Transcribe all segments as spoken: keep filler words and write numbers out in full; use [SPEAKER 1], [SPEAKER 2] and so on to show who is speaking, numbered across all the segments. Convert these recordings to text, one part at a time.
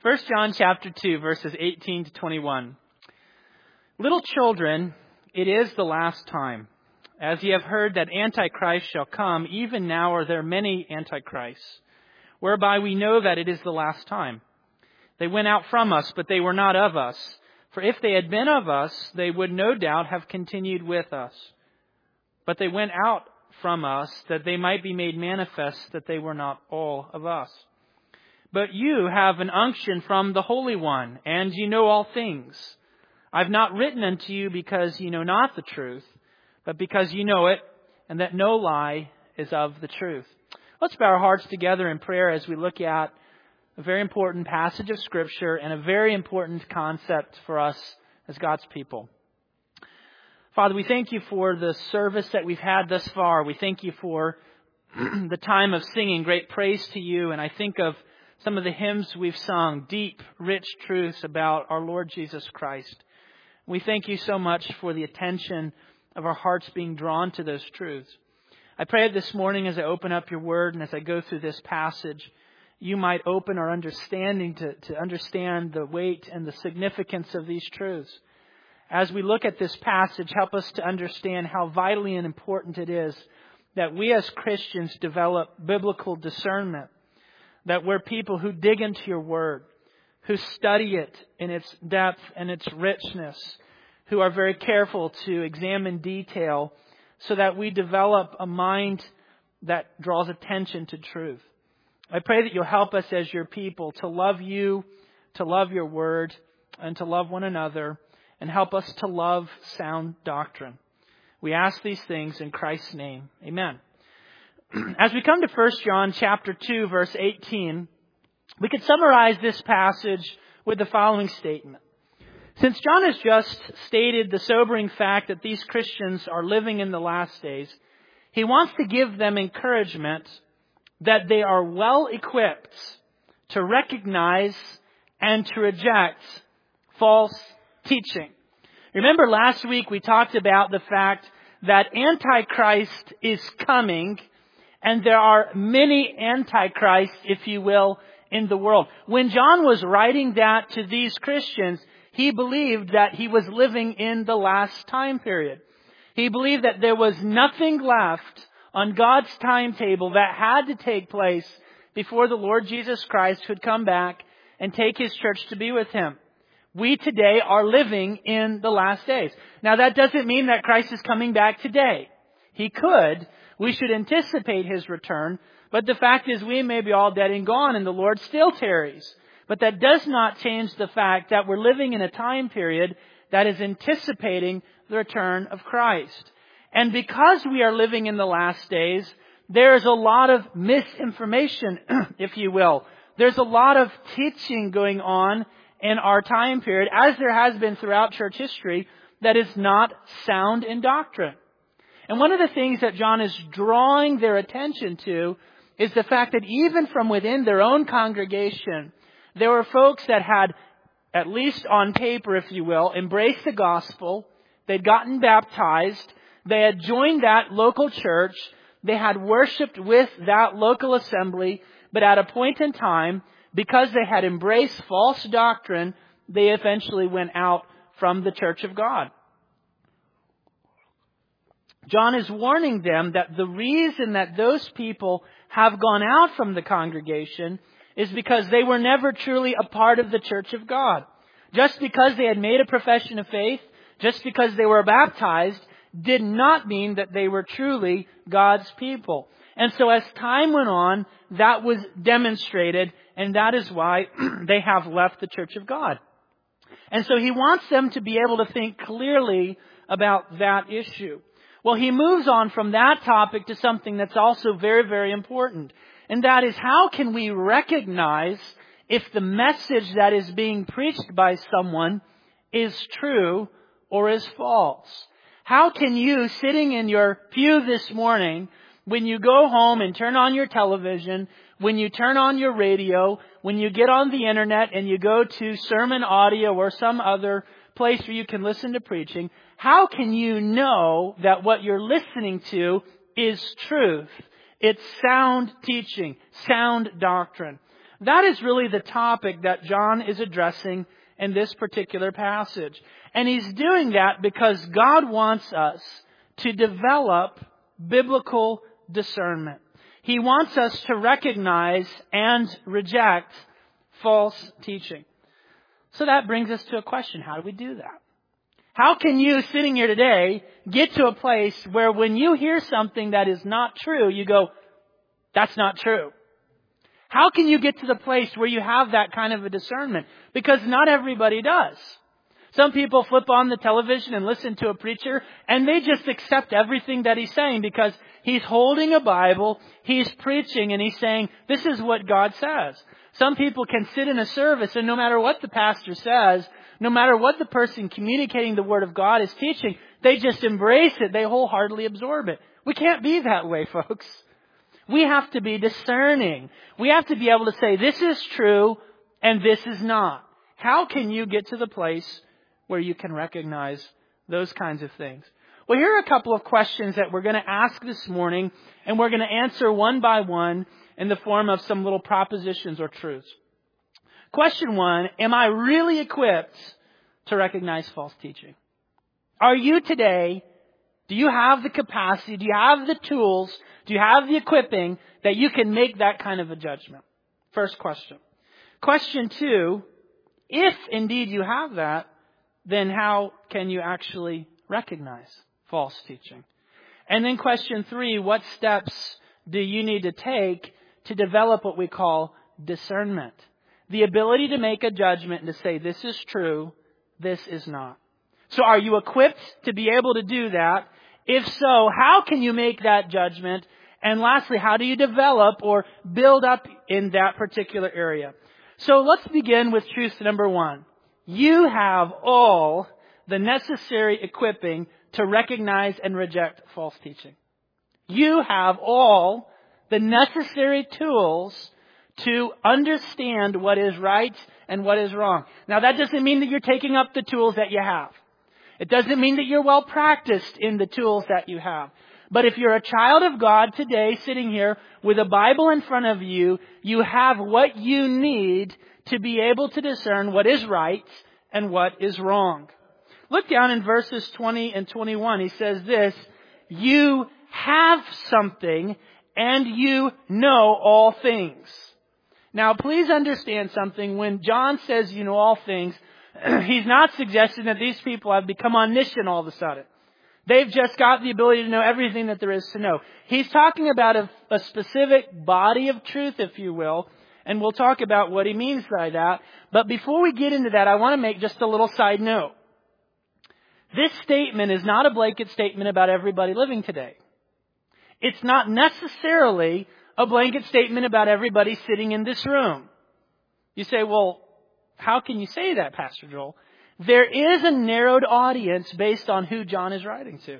[SPEAKER 1] First John chapter two, verses eighteen to twenty-one. Little children, it is the last time. As ye have heard that Antichrist shall come, even now are there many Antichrists, whereby we know that it is the last time. They went out from us, but they were not of us. For if they had been of us, they would no doubt have continued with us. But they went out from us, that they might be made manifest that they were not all of us. But you have an unction from the Holy One, and ye know all things. I've not written unto you because ye know not the truth, but because ye know it, and that no lie is of the truth. Let's bow our hearts together in prayer as we look at a very important passage of Scripture and a very important concept for us as God's people. Father, we thank you for the service that we've had thus far. We thank you for the time of singing great praise to you. And I think of some of the hymns we've sung, deep, rich truths about our Lord Jesus Christ. We thank you so much for the attention of our hearts being drawn to those truths. I pray that this morning as I open up your word and as I go through this passage, you might open our understanding to, to understand the weight and the significance of these truths. As we look at this passage, help us to understand how vitally and important it is that we as Christians develop biblical discernment, that we're people who dig into your word, who study it in its depth and its richness, who are very careful to examine detail so that we develop a mind that draws attention to truth. I pray that you'll help us as your people to love you, to love your word, and to love one another, and help us to love sound doctrine. We ask these things in Christ's name. Amen. As we come to First John chapter two, verse eighteen, we could summarize this passage with the following statement. Since John has just stated the sobering fact that these Christians are living in the last days, he wants to give them encouragement that they are well equipped to recognize and to reject false teaching. Remember last week we talked about the fact that Antichrist is coming, and there are many Antichrists, if you will, in the world. When John was writing that to these Christians, he believed that he was living in the last time period. He believed that there was nothing left on God's timetable that had to take place before the Lord Jesus Christ would come back and take His church to be with Him. We today are living in the last days. Now that doesn't mean that Christ is coming back today. He could. We should anticipate His return. But the fact is we may be all dead and gone and the Lord still tarries. But that does not change the fact that we're living in a time period that is anticipating the return of Christ. And because we are living in the last days, there is a lot of misinformation, if you will. There's a lot of teaching going on in our time period, as there has been throughout church history, that is not sound in doctrine. And one of the things that John is drawing their attention to is the fact that even from within their own congregation, there were folks that had, at least on paper, if you will, embraced the gospel. They'd gotten baptized. They had joined that local church. They had worshiped with that local assembly. But at a point in time, because they had embraced false doctrine, they eventually went out from the church of God. John is warning them that the reason that those people have gone out from the congregation is because they were never truly a part of the church of God. Just because they had made a profession of faith, just because they were baptized, did not mean that they were truly God's people. And so as time went on, that was demonstrated, and that is why they have left the church of God. And so he wants them to be able to think clearly about that issue. Well, he moves on from that topic to something that's also very, very important. And that is, how can we recognize if the message that is being preached by someone is true or is false? How can you, sitting in your pew this morning, when you go home and turn on your television, when you turn on your radio, when you get on the internet and you go to sermon audio or some other place where you can listen to preaching, how can you know that what you're listening to is truth? It's sound teaching, sound doctrine. That is really the topic that John is addressing in this particular passage. And he's doing that because God wants us to develop biblical discernment. He wants us to recognize and reject false teaching. So that brings us to a question. How do we do that? How can you, sitting here today, get to a place where when you hear something that is not true, you go, that's not true? How can you get to the place where you have that kind of a discernment? Because not everybody does. Some people flip on the television and listen to a preacher and they just accept everything that he's saying because he's holding a Bible, he's preaching, and he's saying, this is what God says. Some people can sit in a service and no matter what the pastor says, no matter what the person communicating the Word of God is teaching, they just embrace it. They wholeheartedly absorb it. We can't be that way, folks. We have to be discerning. We have to be able to say, this is true and this is not. How can you get to the place where you can recognize those kinds of things? Well, here are a couple of questions that we're going to ask this morning, and we're going to answer one by one in the form of some little propositions or truths. Question one, am I really equipped to recognize false teaching? Are you today, do you have the capacity, do you have the tools, do you have the equipping that you can make that kind of a judgment? First question. Question two, if indeed you have that, then how can you actually recognize false teaching? And then question three, what steps do you need to take to develop what we call discernment? The ability to make a judgment and to say, this is true, this is not. So are you equipped to be able to do that? If so, how can you make that judgment? And lastly, how do you develop or build up in that particular area? So let's begin with truth number one. You have all the necessary equipping to recognize and reject false teaching. You have all the necessary tools to understand what is right and what is wrong. Now, that doesn't mean that you're taking up the tools that you have. It doesn't mean that you're well practiced in the tools that you have. But if you're a child of God today, sitting here with a Bible in front of you, you have what you need to be able to discern what is right and what is wrong. Look down in verses twenty and twenty-one. He says this, you have something and you know all things. Now, please understand something. When John says you know all things, he's not suggesting that these people have become omniscient all of a sudden. They've just got the ability to know everything that there is to know. He's talking about a, a specific body of truth, if you will, and we'll talk about what he means by that. But before we get into that, I want to make just a little side note. This statement is not a blanket statement about everybody living today. It's not necessarily a blanket statement about everybody sitting in this room. You say, well, how can you say that, Pastor Joel? There is a narrowed audience based on who John is writing to.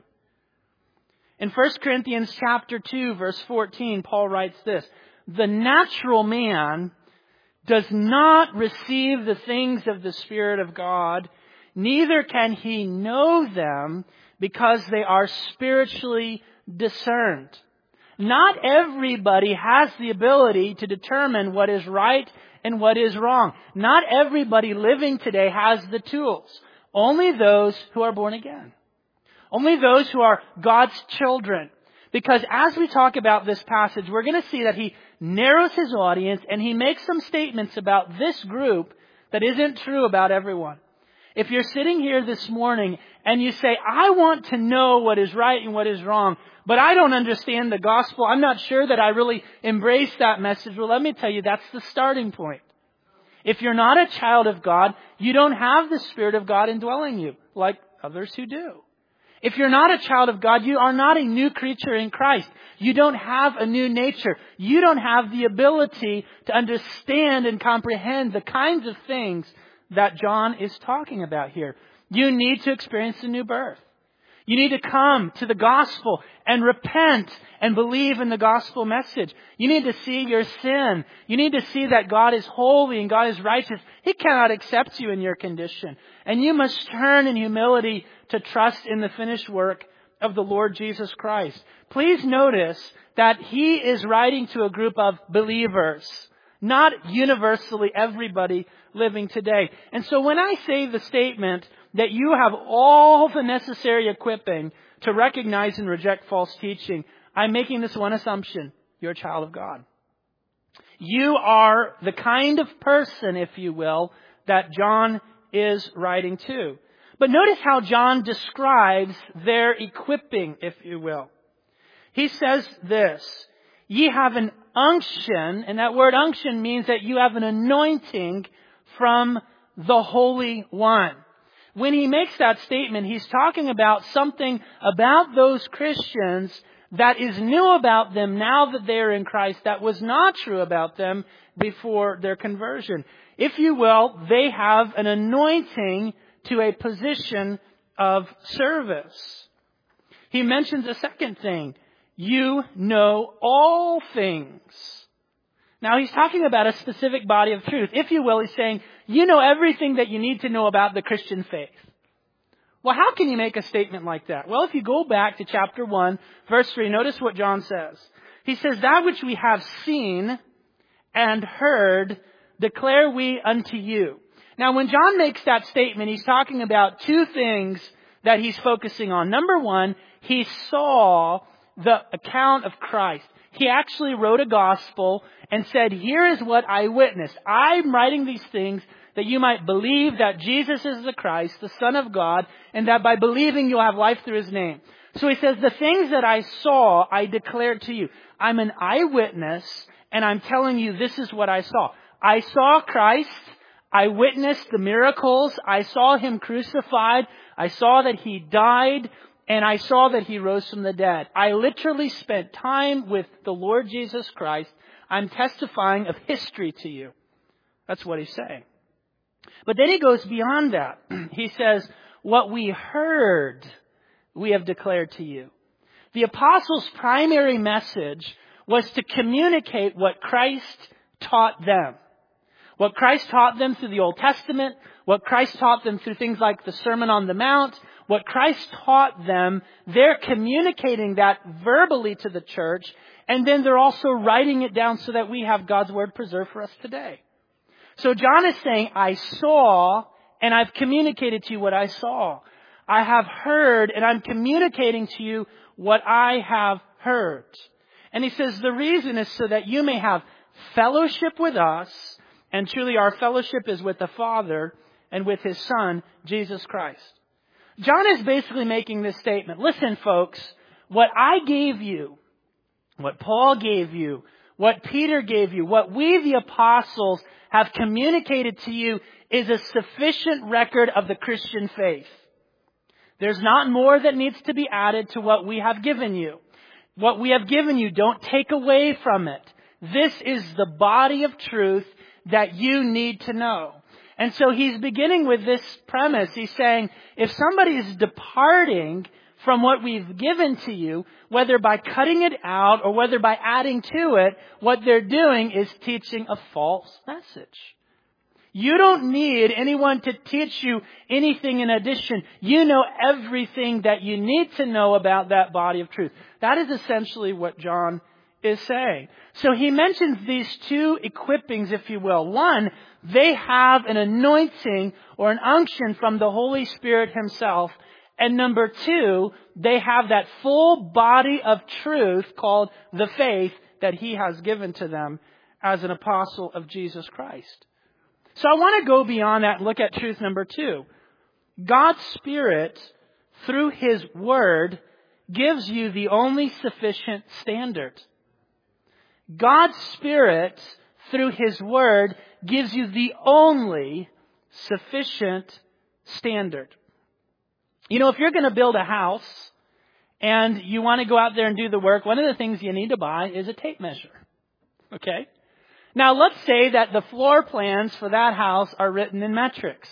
[SPEAKER 1] In First Corinthians chapter two, verse fourteen, Paul writes this, the natural man does not receive the things of the Spirit of God, neither can he know them because they are spiritually discerned. Not everybody has the ability to determine what is right and what is wrong. Not everybody living today has the tools. Only those who are born again. Only those who are God's children. Because as we talk about this passage, we're going to see that he narrows his audience and he makes some statements about this group that isn't true about everyone. If you're sitting here this morning and you say, I want to know what is right and what is wrong, but I don't understand the gospel, I'm not sure that I really embrace that message. Well, let me tell you, that's the starting point. If you're not a child of God, you don't have the Spirit of God indwelling you, like others who do. If you're not a child of God, you are not a new creature in Christ. You don't have a new nature. You don't have the ability to understand and comprehend the kinds of things that John is talking about here. You need to experience a new birth. You need to come to the gospel and repent and believe in the gospel message. You need to see your sin. You need to see that God is holy and God is righteous. He cannot accept you in your condition. And you must turn in humility to trust in the finished work of the Lord Jesus Christ. Please notice that he is writing to a group of believers, Not universally everybody living today. And so when I say the statement that you have all the necessary equipping to recognize and reject false teaching, I'm making this one assumption. You're a child of God. You are the kind of person, if you will, that John is writing to. But notice how John describes their equipping, if you will. He says this, ye have an unction, and that word unction means that you have an anointing from the Holy One. When he makes that statement, he's talking about something about those Christians that is new about them now that they are in Christ that was not true about them before their conversion. If you will, they have an anointing to a position of service. He mentions a second thing. You know all things. Now he's talking about a specific body of truth. If you will, he's saying, you know everything that you need to know about the Christian faith. Well, how can you make a statement like that? Well, if you go back to chapter one, verse three, notice what John says. He says, that which we have seen and heard, declare we unto you. Now, when John makes that statement, he's talking about two things that he's focusing on. Number one, he saw the account of Christ. He actually wrote a gospel and said, here is what I witnessed. I'm writing these things that you might believe that Jesus is the Christ, the Son of God, and that by believing you'll have life through His name. So he says, the things that I saw, I declare to you. I'm an eyewitness, and I'm telling you this is what I saw. I saw Christ. I witnessed the miracles. I saw Him crucified. I saw that He died, and I saw that He rose from the dead. I literally spent time with the Lord Jesus Christ. I'm testifying of history to you. That's what he's saying. But then he goes beyond that. He says, what we heard, we have declared to you. The apostles' primary message was to communicate what Christ taught them. What Christ taught them through the Old Testament, what Christ taught them through things like the Sermon on the Mount, what Christ taught them, they're communicating that verbally to the church, and then they're also writing it down so that we have God's Word preserved for us today. So John is saying, I saw, and I've communicated to you what I saw. I have heard, and I'm communicating to you what I have heard. And he says, the reason is so that you may have fellowship with us, and truly our fellowship is with the Father and with His Son, Jesus Christ. John is basically making this statement. Listen, folks, what I gave you, what Paul gave you, what Peter gave you, what we the apostles have communicated to you is a sufficient record of the Christian faith. There's not more that needs to be added to what we have given you. What we have given you, don't take away from it. This is the body of truth that you need to know. And so he's beginning with this premise. He's saying, if somebody is departing from what we've given to you, whether by cutting it out or whether by adding to it, what they're doing is teaching a false message. You don't need anyone to teach you anything in addition. You know everything that you need to know about that body of truth. That is essentially what John is saying. So he mentions these two equippings, if you will. One, they have an anointing or an unction from the Holy Spirit Himself. And number two, they have that full body of truth called the faith that He has given to them as an apostle of Jesus Christ. So I want to go beyond that and look at truth number two. God's Spirit, through His Word, gives you the only sufficient standard. God's Spirit, through His Word, gives you the only sufficient standard. You know, if you're going to build a house and you want to go out there and do the work, one of the things you need to buy is a tape measure. Okay? Now, let's say that the floor plans for that house are written in metrics.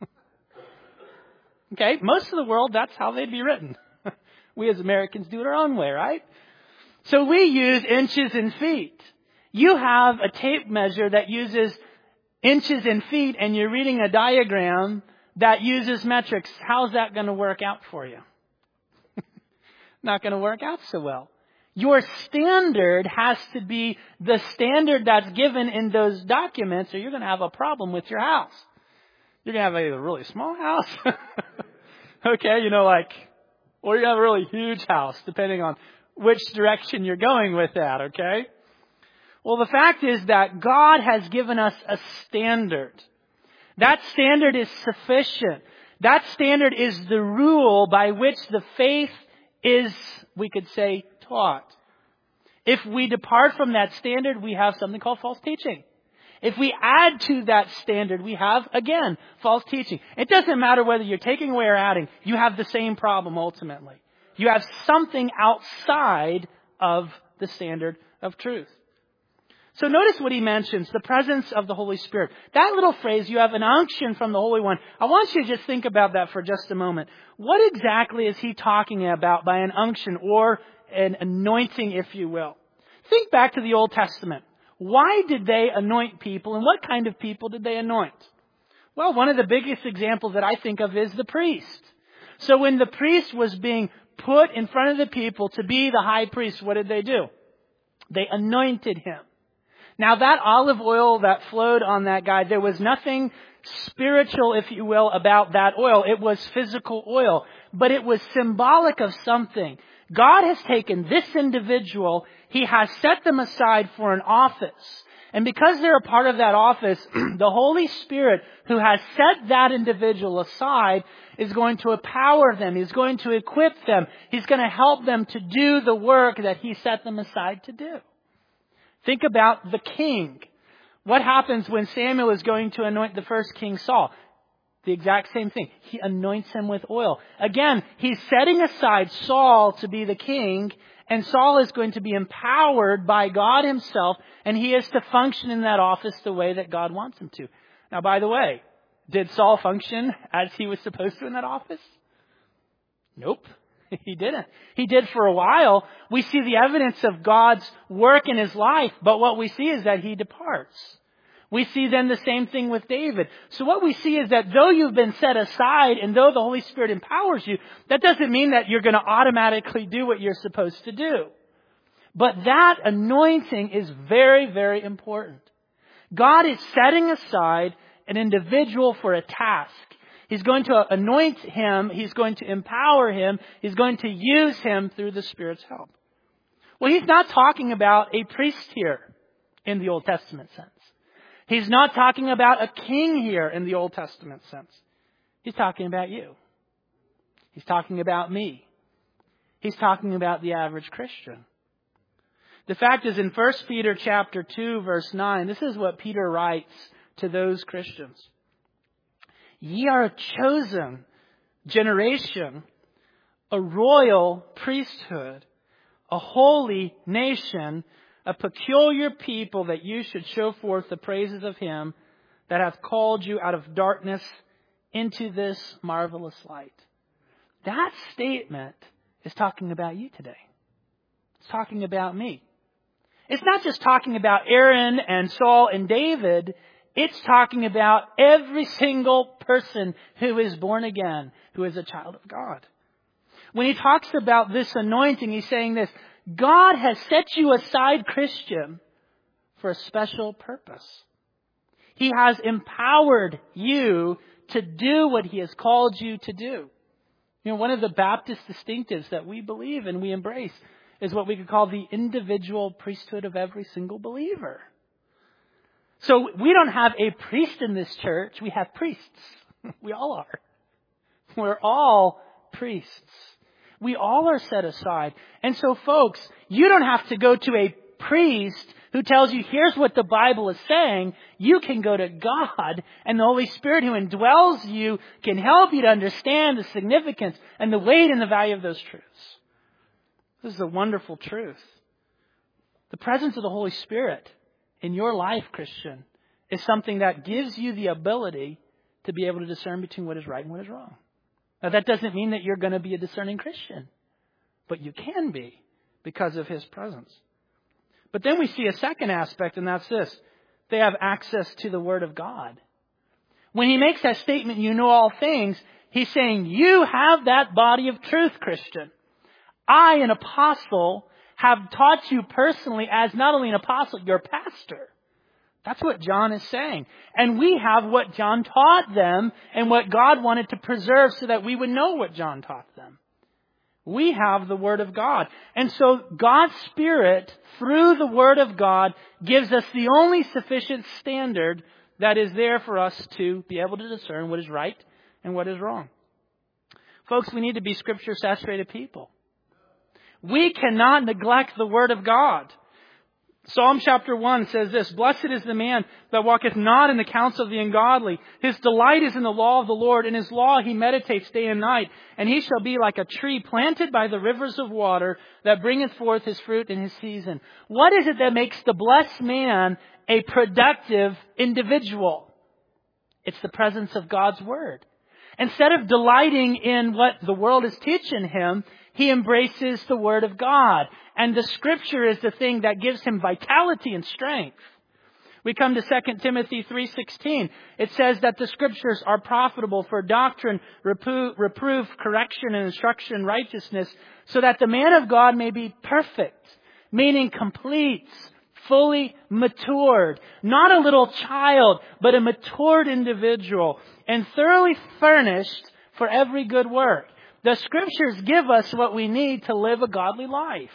[SPEAKER 1] Okay? Most of the world, that's how they'd be written. We as Americans do it our own way, right? So we use inches and feet. You have a tape measure that uses inches and feet, and you're reading a diagram that uses metrics. How's that going to work out for you? Not going to work out so well. Your standard has to be the standard that's given in those documents, or you're going to have a problem with your house. You're going to have a really small house. Okay, you know, like, or you have a really huge house, depending on which direction you're going with that, okay? Well, the fact is that God has given us a standard. That standard is sufficient. That standard is the rule by which the faith is, we could say, taught. If we depart from that standard, we have something called false teaching. If we add to that standard, we have, again, false teaching. It doesn't matter whether you're taking away or adding. You have the same problem ultimately. You have something outside of the standard of truth. So notice what he mentions, the presence of the Holy Spirit. That little phrase, you have an unction from the Holy One. I want you to just think about that for just a moment. What exactly is he talking about by an unction or an anointing, if you will? Think back to the Old Testament. Why did they anoint people, and what kind of people did they anoint? Well, one of the biggest examples that I think of is the priest. So when the priest was being put in front of the people to be the high priest, what did they do? They anointed him. Now that olive oil that flowed on that guy, there was nothing spiritual, if you will, about that oil. It was physical oil, but it was symbolic of something. God has taken this individual, He has set them aside for an office. And because they're a part of that office, the Holy Spirit who has set that individual aside is going to empower them. He's going to equip them. He's going to help them to do the work that He set them aside to do. Think about the king. What happens when Samuel is going to anoint the first king, Saul? The exact same thing. He anoints him with oil. Again, he's setting aside Saul to be the king, and Saul is going to be empowered by God Himself, and he is to function in that office the way that God wants him to. Now, by the way, did Saul function as he was supposed to in that office? Nope. He didn't. He did for a while. We see the evidence of God's work in his life, but what we see is that he departs. We see then the same thing with David. So what we see is that though you've been set aside and though the Holy Spirit empowers you, that doesn't mean that you're going to automatically do what you're supposed to do. But that anointing is very, very important. God is setting aside an individual for a task. He's going to anoint him. He's going to empower him. He's going to use him through the Spirit's help. Well, he's not talking about a priest here in the Old Testament sense. He's not talking about a king here in the Old Testament sense. He's talking about you. He's talking about me. He's talking about the average Christian. The fact is, in First Peter chapter two, verse nine, this is what Peter writes to those Christians. Ye are a chosen generation, a royal priesthood, a holy nation, a peculiar people, that you should show forth the praises of Him that hath called you out of darkness into this marvelous light. That statement is talking about you today. It's talking about me. It's not just talking about Aaron and Saul and David. It's talking about every single person who is born again, who is a child of God. When he talks about this anointing, he's saying this: God has set you aside, Christian, for a special purpose. He has empowered you to do what He has called you to do. You know, one of the Baptist distinctives that we believe and we embrace is what we could call the individual priesthood of every single believer. So we don't have a priest in this church. We have priests. We all are. We're all priests. We all are set aside. And so, folks, you don't have to go to a priest who tells you, here's what the Bible is saying. You can go to God, and the Holy Spirit who indwells you can help you to understand the significance and the weight and the value of those truths. This is a wonderful truth. The presence of the Holy Spirit in your life, Christian, is something that gives you the ability to be able to discern between what is right and what is wrong. Now, that doesn't mean that you're going to be a discerning Christian, but you can be because of His presence. But then we see a second aspect, and that's this: they have access to the Word of God. When he makes that statement, you know all things, he's saying, you have that body of truth, Christian. I, an apostle, have taught you personally as not only an apostle, your pastor. That's what John is saying. And we have what John taught them and what God wanted to preserve so that we would know what John taught them. We have the Word of God. And so God's Spirit, through the Word of God, gives us the only sufficient standard that is there for us to be able to discern what is right and what is wrong. Folks, we need to be Scripture-saturated people. We cannot neglect the Word of God. Psalm chapter one says this, "Blessed is the man that walketh not in the counsel of the ungodly. His delight is in the law of the Lord. In His law he meditates day and night. And he shall be like a tree planted by the rivers of water that bringeth forth his fruit in his season." What is it that makes the blessed man a productive individual? It's the presence of God's Word. Instead of delighting in what the world is teaching him, he embraces the Word of God. And the Scripture is the thing that gives him vitality and strength. We come to Second Timothy three sixteen. It says that the Scriptures are profitable for doctrine, reproof, reproof, correction, and instruction in righteousness, so that the man of God may be perfect, meaning complete, fully matured. Not a little child, but a matured individual, and thoroughly furnished for every good work. The Scriptures give us what we need to live a godly life.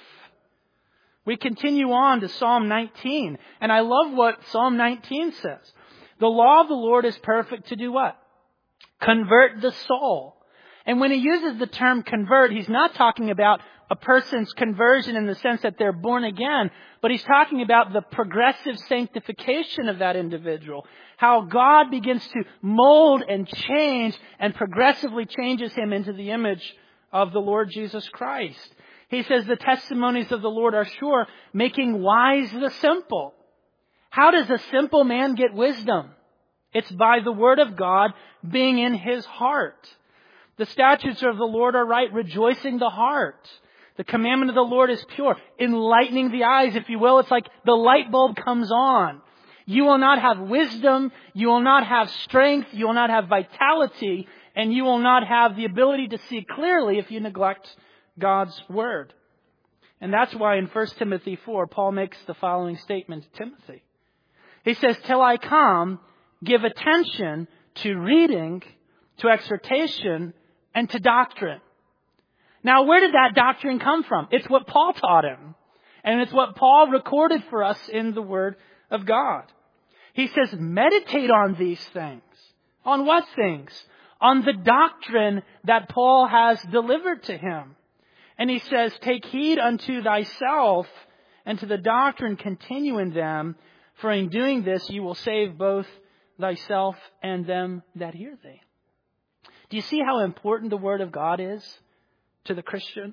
[SPEAKER 1] We continue on to Psalm nineteen. And I love what Psalm nineteen says. The law of the Lord is perfect to do what? Convert the soul. And when he uses the term convert, he's not talking about a person's conversion in the sense that they're born again, but he's talking about the progressive sanctification of that individual. How God begins to mold and change and progressively changes him into the image of the Lord Jesus Christ. He says the testimonies of the Lord are sure, making wise the simple. How does a simple man get wisdom? It's by the Word of God being in his heart. The statutes of the Lord are right, rejoicing the heart. The commandment of the Lord is pure, enlightening the eyes, if you will. It's like the light bulb comes on. You will not have wisdom, you will not have strength, you will not have vitality, and you will not have the ability to see clearly if you neglect God's Word. And that's why in First Timothy four, Paul makes the following statement to Timothy. He says, "Till I come, give attention to reading, to exhortation, and to doctrine." Now, where did that doctrine come from? It's what Paul taught him. And it's what Paul recorded for us in the Word of God. He says, meditate on these things. On what things? On the doctrine that Paul has delivered to him. And he says, take heed unto thyself and to the doctrine, continue in them. For in doing this, you will save both thyself and them that hear thee. Do you see how important the Word of God is to the Christian?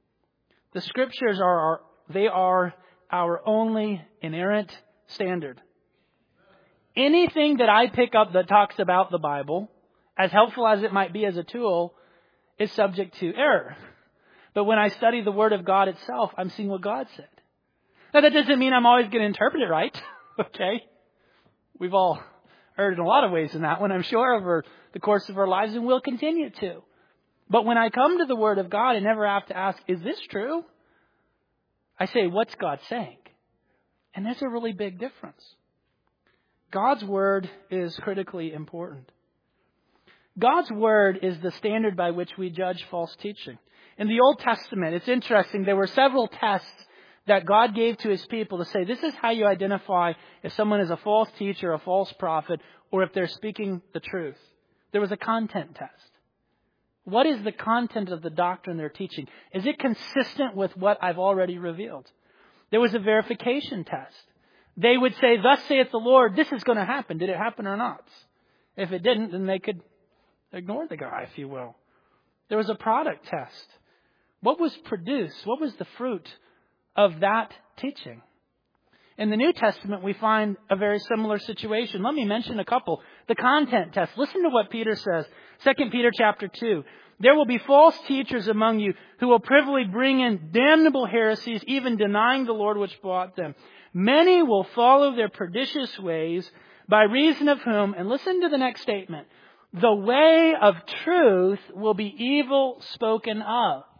[SPEAKER 1] The Scriptures are, our, they are our only inerrant standard. Anything that I pick up that talks about the Bible, as helpful as it might be as a tool, is subject to error. But when I study the Word of God itself, I'm seeing what God said. Now, that doesn't mean I'm always going to interpret it right. Okay? We've all erred in a lot of ways in that one, I'm sure, over the course of our lives, and will continue to. But when I come to the Word of God, I never have to ask, is this true? I say, what's God saying? And there's a really big difference. God's Word is critically important. God's Word is the standard by which we judge false teaching. In the Old Testament, it's interesting, there were several tests that God gave to His people to say, this is how you identify if someone is a false teacher, a false prophet, or if they're speaking the truth. There was a content test. What is the content of the doctrine they're teaching? Is it consistent with what I've already revealed? There was a verification test. They would say, thus saith the Lord, this is going to happen. Did it happen or not? If it didn't, then they could ignore the guy, if you will. There was a product test. What was produced? What was the fruit of that teaching? In the New Testament, we find a very similar situation. Let me mention a couple. The content test. Listen to what Peter says. Second Peter chapter two. There will be false teachers among you who will privily bring in damnable heresies, even denying the Lord which bought them. Many will follow their pernicious ways, by reason of whom, and listen to the next statement, the way of truth will be evil spoken of.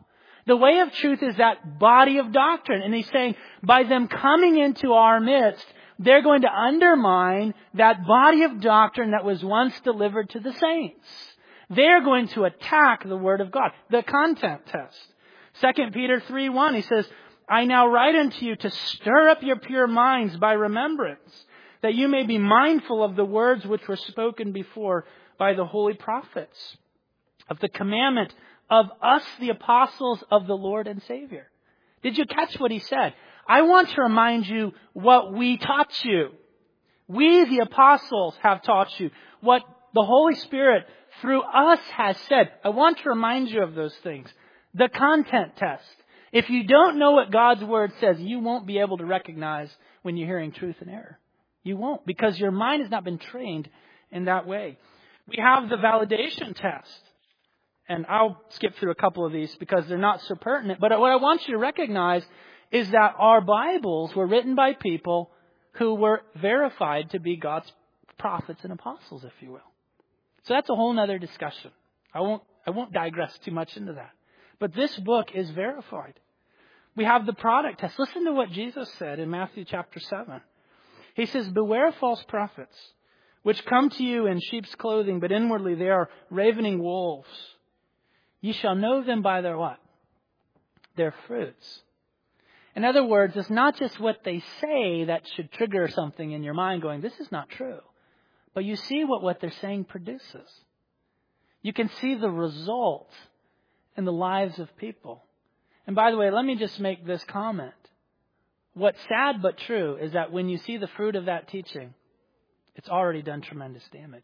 [SPEAKER 1] The way of truth is that body of doctrine. And he's saying, by them coming into our midst, they're going to undermine that body of doctrine that was once delivered to the saints. They're going to attack the Word of God. The content test. Second Peter three one, he says, I now write unto you to stir up your pure minds by remembrance, that you may be mindful of the words which were spoken before by the holy prophets, of the commandment of us, the apostles of the Lord and Savior. Did you catch what he said? I want to remind you what we taught you. We, the apostles, have taught you. What the Holy Spirit through us has said. I want to remind you of those things. The content test. If you don't know what God's Word says, you won't be able to recognize when you're hearing truth and error. You won't, because your mind has not been trained in that way. We have the validation test. And I'll skip through a couple of these because they're not so pertinent. But what I want you to recognize is that our Bibles were written by people who were verified to be God's prophets and apostles, if you will. So that's a whole other discussion. I won't, I won't digress too much into that. But this book is verified. We have the product test. Listen to what Jesus said in Matthew chapter seven. He says, beware false prophets, which come to you in sheep's clothing, but inwardly they are ravening wolves. Ye shall know them by their what? Their fruits. In other words, it's not just what they say that should trigger something in your mind going, this is not true. But you see what what they're saying produces. You can see the result in the lives of people. And by the way, let me just make this comment. What's sad but true is that when you see the fruit of that teaching, it's already done tremendous damage.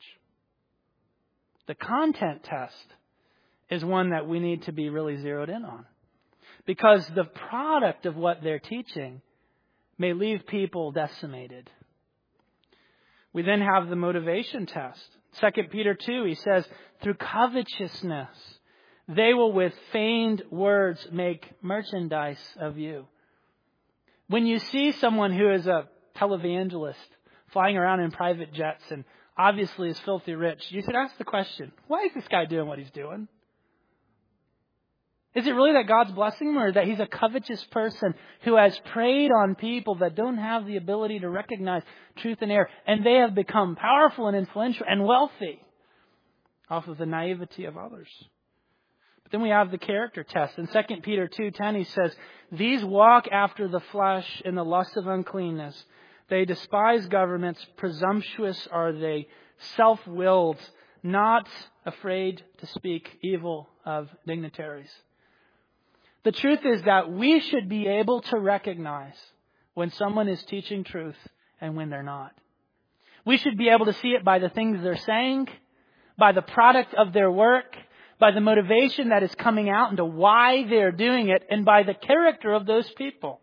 [SPEAKER 1] The content test is one that we need to be really zeroed in on. Because the product of what they're teaching may leave people decimated. We then have the motivation test. Second Peter two, he says, through covetousness, they will with feigned words make merchandise of you. When you see someone who is a televangelist flying around in private jets and obviously is filthy rich, you should ask the question, why is this guy doing what he's doing? Is it really that God's blessing him, or that he's a covetous person who has preyed on people that don't have the ability to recognize truth and error, and they have become powerful and influential and wealthy off of the naivety of others? But then we have the character test. In Second Peter two ten, he says, these walk after the flesh in the lust of uncleanness. They despise governments. Presumptuous are they, self-willed, not afraid to speak evil of dignitaries. The truth is that we should be able to recognize when someone is teaching truth and when they're not. We should be able to see it by the things they're saying, by the product of their work, by the motivation that is coming out into why they're doing it, and by the character of those people.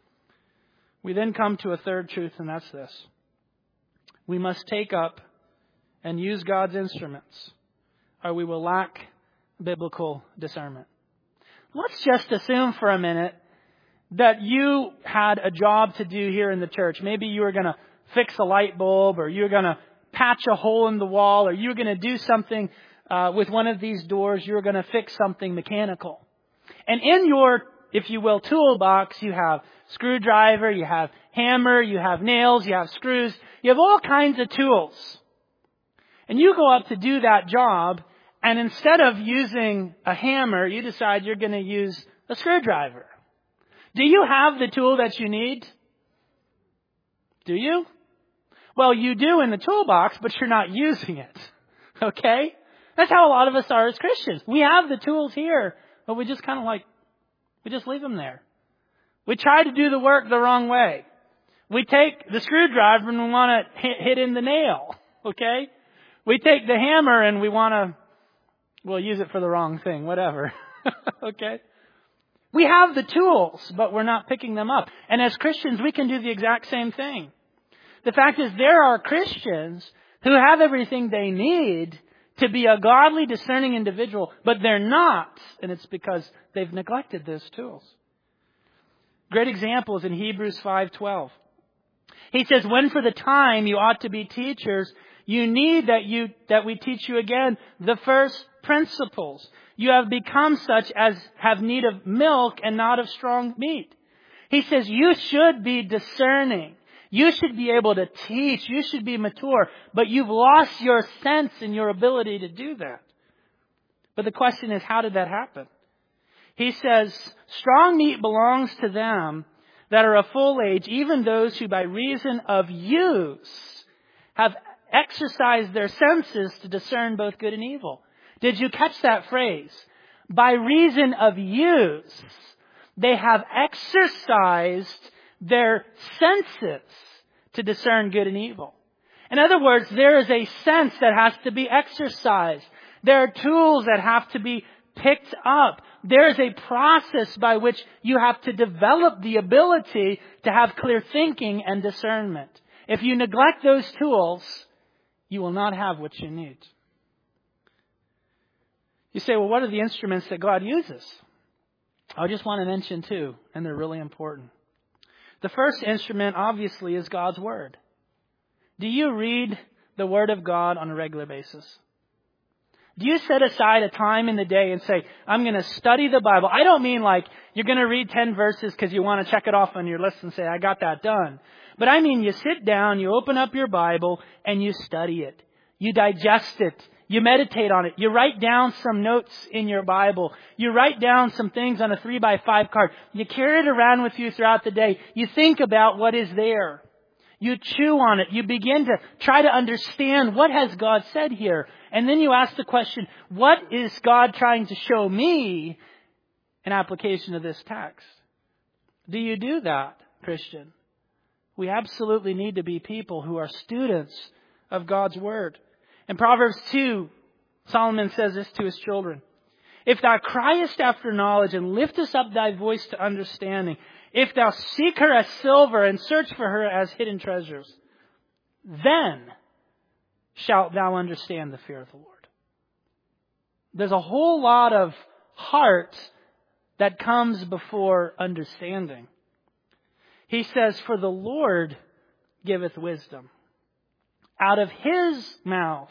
[SPEAKER 1] We then come to a third truth, and that's this. We must take up and use God's instruments, or we will lack biblical discernment. Let's just assume for a minute that you had a job to do here in the church. Maybe you were going to fix a light bulb, or you were going to patch a hole in the wall, or you were going to do something uh, with one of these doors. You were going to fix something mechanical. And in your, if you will, toolbox, you have screwdriver, you have hammer, you have nails, you have screws. You have all kinds of tools. And you go up to do that job, and instead of using a hammer, you decide you're going to use a screwdriver. Do you have the tool that you need? Do you? Well, you do in the toolbox, but you're not using it. Okay? That's how a lot of us are as Christians. We have the tools here, but we just kind of like, we just leave them there. We try to do the work the wrong way. We take the screwdriver and we want to hit, hit in the nail. Okay? We take the hammer and we want to, we'll use it for the wrong thing, whatever. Okay? We have the tools, but we're not picking them up. And as Christians, we can do the exact same thing. The fact is, there are Christians who have everything they need to be a godly, discerning individual, but they're not. And it's because they've neglected those tools. Great example is in Hebrews five twelve. He says, when for the time you ought to be teachers, You need that you that we teach you again the first principles. You have become such as have need of milk and not of strong meat. He says you should be discerning. You should be able to teach. You should be mature. But you've lost your sense and your ability to do that. But the question is, how did that happen? He says, strong meat belongs to them that are of full age, even those who by reason of use have exercised their senses to discern both good and evil. Did you catch that phrase? By reason of use, they have exercised their senses to discern good and evil. In other words, there is a sense that has to be exercised. There are tools that have to be picked up. There is a process by which you have to develop the ability to have clear thinking and discernment. If you neglect those tools, you will not have what you need. You say, well, what are the instruments that God uses? I just want to mention two, and they're really important. The first instrument, obviously, is God's Word. Do you read the Word of God on a regular basis? Do you set aside a time in the day and say, I'm going to study the Bible? I don't mean like you're going to read ten verses because you want to check it off on your list and say, I got that done. But I mean, you sit down, you open up your Bible, and you study it. You digest it. You meditate on it. You write down some notes in your Bible. You write down some things on a three by five card. You carry it around with you throughout the day. You think about what is there. You chew on it. You begin to try to understand what has God said here. And then you ask the question, what is God trying to show me in application of this text? Do you do that, Christian? We absolutely need to be people who are students of God's Word. In Proverbs two, Solomon says this to his children. If thou criest after knowledge and liftest up thy voice to understanding, if thou seek her as silver and search for her as hidden treasures, then shalt thou understand the fear of the Lord. There's a whole lot of heart that comes before understanding. He says, for the Lord giveth wisdom. Out of His mouth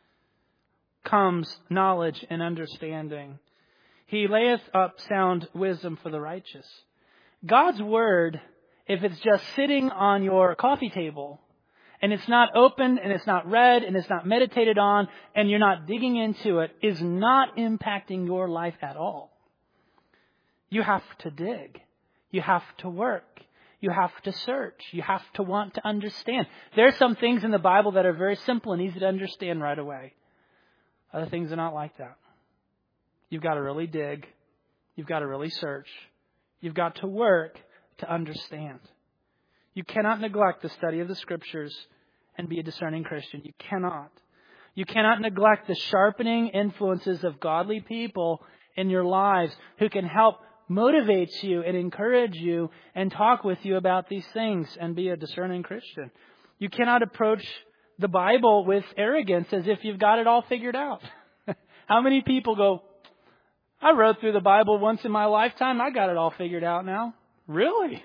[SPEAKER 1] comes knowledge and understanding. He layeth up sound wisdom for the righteous. God's Word, if it's just sitting on your coffee table and it's not opened and it's not read and it's not meditated on and you're not digging into it, is not impacting your life at all. You have to dig. You have to work. You have to search. You have to want to understand. There are some things in the Bible that are very simple and easy to understand right away. Other things are not like that. You've got to really dig. You've got to really search. You've got to work to understand. You cannot neglect the study of the Scriptures and be a discerning Christian. You cannot. You cannot neglect the sharpening influences of godly people in your lives who can help motivate you and encourage you and talk with you about these things and be a discerning Christian. You cannot approach the Bible with arrogance as if you've got it all figured out. How many people go, I wrote through the Bible once in my lifetime. I got it all figured out now. Really?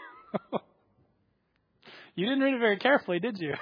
[SPEAKER 1] You didn't read it very carefully, did you?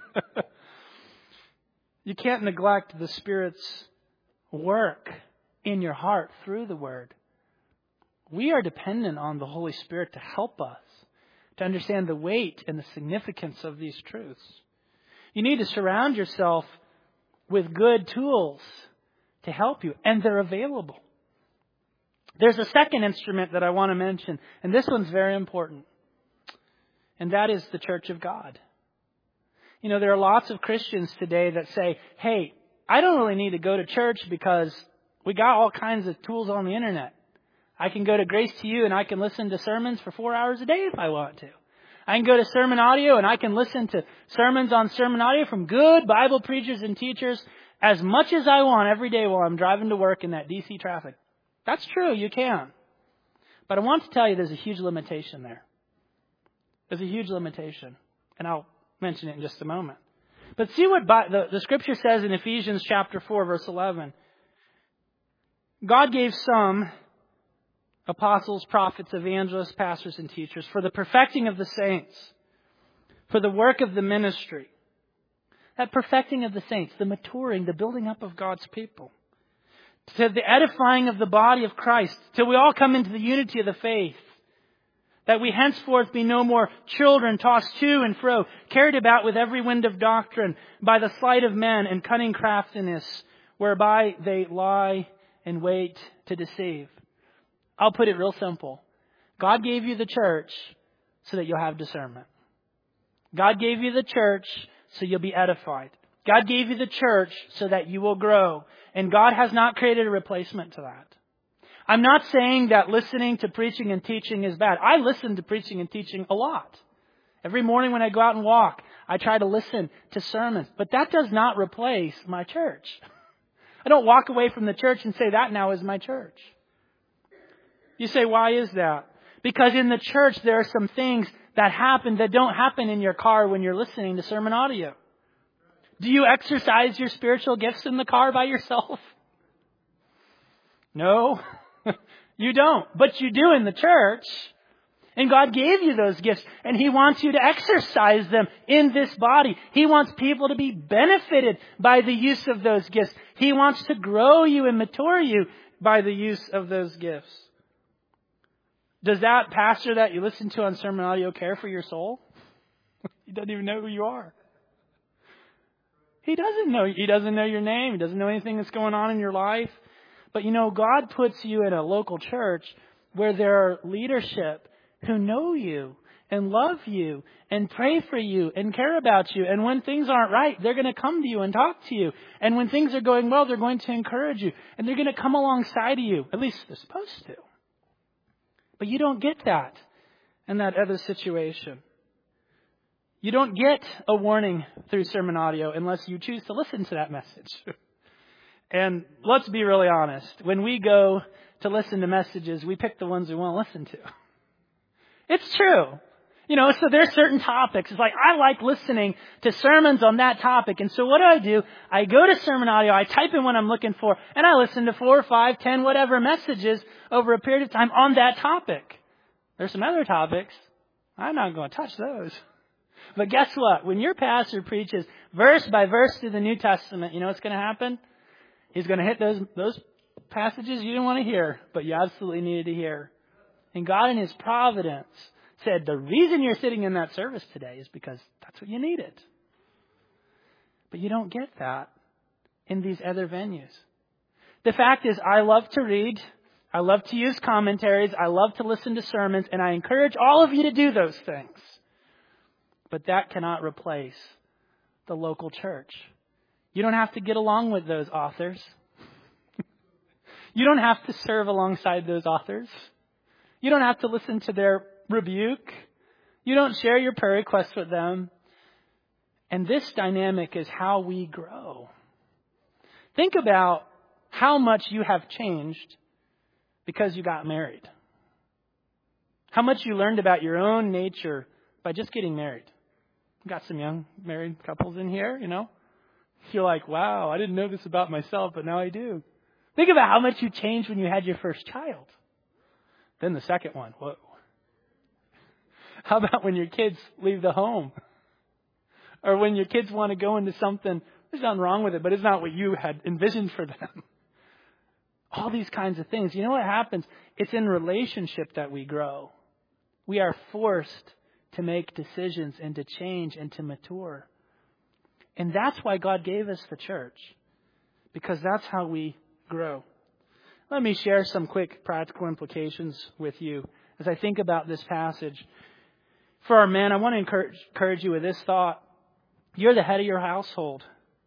[SPEAKER 1] You can't neglect the Spirit's work in your heart through the Word. We are dependent on the Holy Spirit to help us to understand the weight and the significance of these truths. You need to surround yourself with good tools to help you, and they're available. There's a second instrument that I want to mention, and this one's very important, and that is the Church of God. You know, there are lots of Christians today that say, hey, I don't really need to go to church because we got all kinds of tools on the internet. I can go to Grace to You and I can listen to sermons for four hours a day if I want to. I can go to Sermon Audio and I can listen to sermons on Sermon Audio from good Bible preachers and teachers as much as I want every day while I'm driving to work in that D C traffic. That's true, you can. But I want to tell you there's a huge limitation there. There's a huge limitation. And I'll mention it in just a moment. But see what the, the Scripture says in Ephesians chapter four, verse eleven. God gave some apostles, prophets, evangelists, pastors, and teachers for the perfecting of the saints, for the work of the ministry, That perfecting of the saints, the maturing, the building up of God's people. To the edifying of the body of Christ, till we all come into the unity of the faith. That we henceforth be no more children tossed to and fro, carried about with every wind of doctrine, by the sleight of men and cunning craftiness, whereby they lie and wait to deceive. I'll put it real simple. God gave you the church so that you'll have discernment. God gave you the church so you'll be edified. God gave you the church so that you will grow. And God has not created a replacement to that. I'm not saying that listening to preaching and teaching is bad. I listen to preaching and teaching a lot. Every morning when I go out and walk, I try to listen to sermons. But that does not replace my church. I don't walk away from the church and say that now is my church. You say, why is that? Because in the church there are some things that happen that don't happen in your car when you're listening to sermon audio. Do you exercise your spiritual gifts in the car by yourself? No, you don't. But you do in the church. And God gave you those gifts. And He wants you to exercise them in this body. He wants people to be benefited by the use of those gifts. He wants to grow you and mature you by the use of those gifts. Does that pastor that you listen to on sermon audio care for your soul? He doesn't even know who you are. He doesn't know. He doesn't know your name. He doesn't know anything that's going on in your life. But you know, God puts you in a local church where there are leadership who know you and love you and pray for you and care about you. And when things aren't right, they're going to come to you and talk to you. And when things are going well, they're going to encourage you. And they're going to come alongside of you. At least they're supposed to. But you don't get that in that other situation. You don't get a warning through sermon audio unless you choose to listen to that message. And let's be really honest. When we go to listen to messages, we pick the ones we want to listen to. It's true. You know, so there's certain topics. It's like, I like listening to sermons on that topic. And so what do I do? I go to sermon audio, I type in what I'm looking for, and I listen to four, five, ten, whatever messages over a period of time on that topic. There's some other topics. I'm not going to touch those. But guess what? When your pastor preaches verse by verse through the New Testament, you know what's going to happen? He's going to hit those those passages you didn't want to hear, but you absolutely needed to hear. And God in His providence said, the reason you're sitting in that service today is because that's what you needed. But you don't get that in these other venues. The fact is, I love to read. I love to use commentaries. I love to listen to sermons. And I encourage all of you to do those things. But that cannot replace the local church. You don't have to get along with those authors. You don't have to serve alongside those authors. You don't have to listen to their rebuke. You don't share your prayer requests with them. And this dynamic is how we grow. Think about how much you have changed because you got married. How much you learned about your own nature by just getting married. Got some young married couples in here, you know. You're like, wow, I didn't know this about myself, but now I do. Think about how much you changed when you had your first child. Then the second one, whoa. How about when your kids leave the home? Or when your kids want to go into something, there's nothing wrong with it, but it's not what you had envisioned for them. All these kinds of things. You know what happens? It's in relationship that we grow. We are forced to make decisions and to change and to mature. And that's why God gave us the church. Because that's how we grow. Let me share some quick practical implications with you as I think about this passage. For our men, I want to encourage, encourage you with this thought. You're the head of your household.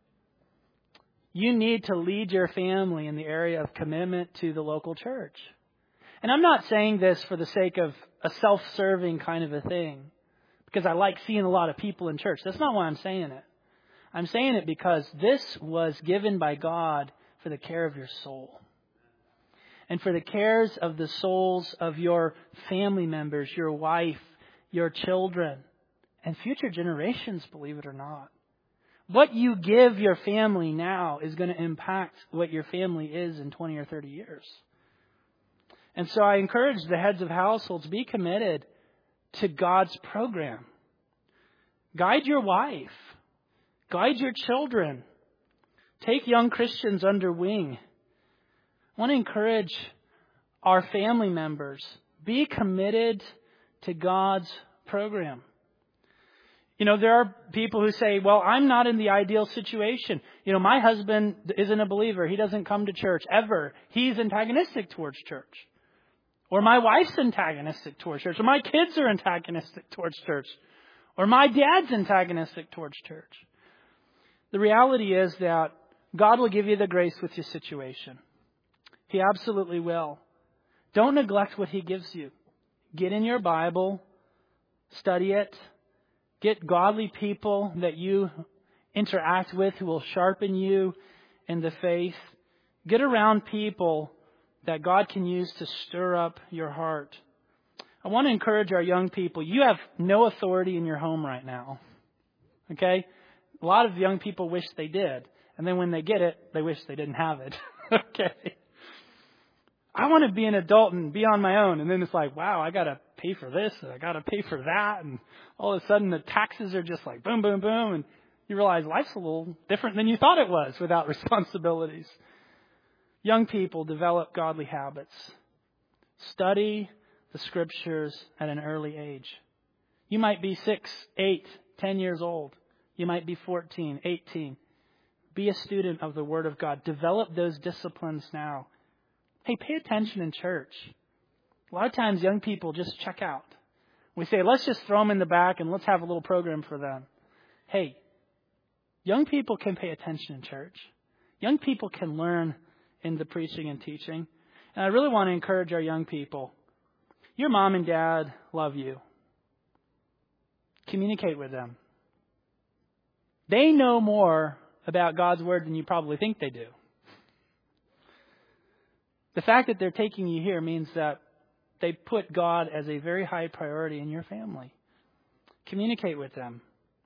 [SPEAKER 1] You need to lead your family in the area of commitment to the local church. And I'm not saying this for the sake of a self-serving kind of a thing, because I like seeing a lot of people in church. That's not why I'm saying it. I'm saying it because this was given by God for the care of your soul. And for the cares of the souls of your family members, your wife, your children, and future generations, believe it or not. What you give your family now is going to impact what your family is in twenty or thirty years. And so I encourage the heads of households, be committed to God's program. Guide your wife. Guide your children. Take young Christians under wing. I want to encourage our family members. Be committed to God's program. You know, there are people who say, well, I'm not in the ideal situation. You know, my husband isn't a believer. He doesn't come to church ever. He's antagonistic towards church. Or my wife's antagonistic towards church. Or my kids are antagonistic towards church. Or my dad's antagonistic towards church. The reality is that God will give you the grace with your situation. He absolutely will. Don't neglect what He gives you. Get in your Bible. Study it. Get godly people that you interact with who will sharpen you in the faith. Get around people that God can use to stir up your heart. I want to encourage our young people. You have no authority in your home right now. Okay? A lot of young people wish they did. And then when they get it, they wish they didn't have it. Okay? I want to be an adult and be on my own. And then it's like, wow, I got to pay for this and I got to pay for that. And all of a sudden the taxes are just like boom, boom, boom. And you realize life's a little different than you thought it was without responsibilities. Young people, develop godly habits. Study the Scriptures at an early age. You might be six, eight, ten years old. You might be fourteen, eighteen. Be a student of the Word of God. Develop those disciplines now. Hey, pay attention in church. A lot of times young people just check out. We say, let's just throw them in the back and let's have a little program for them. Hey, young people can pay attention in church. Young people can learn in the preaching and teaching. And I really want to encourage our young people. Your mom and dad love you. Communicate with them. They know more about God's Word than you probably think they do. The fact that they're taking you here means that they put God as a very high priority in your family. Communicate with them.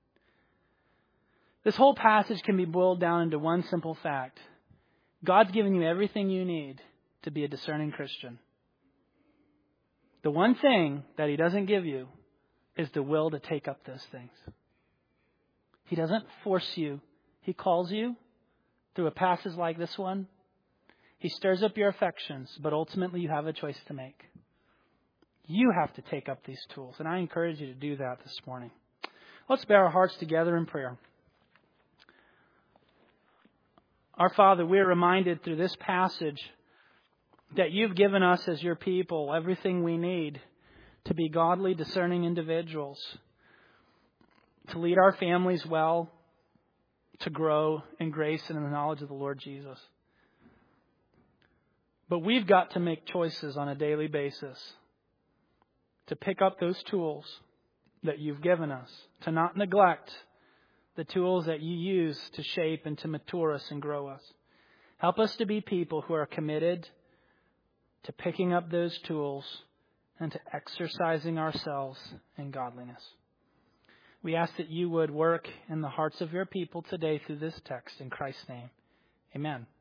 [SPEAKER 1] This whole passage can be boiled down into one simple fact. God's given you everything you need to be a discerning Christian. The one thing that He doesn't give you is the will to take up those things. He doesn't force you. He calls you through a passage like this one. He stirs up your affections, but ultimately you have a choice to make. You have to take up these tools, and I encourage you to do that this morning. Let's bow our hearts together in prayer. Our Father, we are reminded through this passage that You've given us as Your people everything we need to be godly, discerning individuals, to lead our families well, to grow in grace and in the knowledge of the Lord Jesus. But we've got to make choices on a daily basis to pick up those tools that You've given us, to not neglect the tools that You use to shape and to mature us and grow us. Help us to be people who are committed to picking up those tools and to exercising ourselves in godliness. We ask that You would work in the hearts of Your people today through this text. In Christ's name, amen.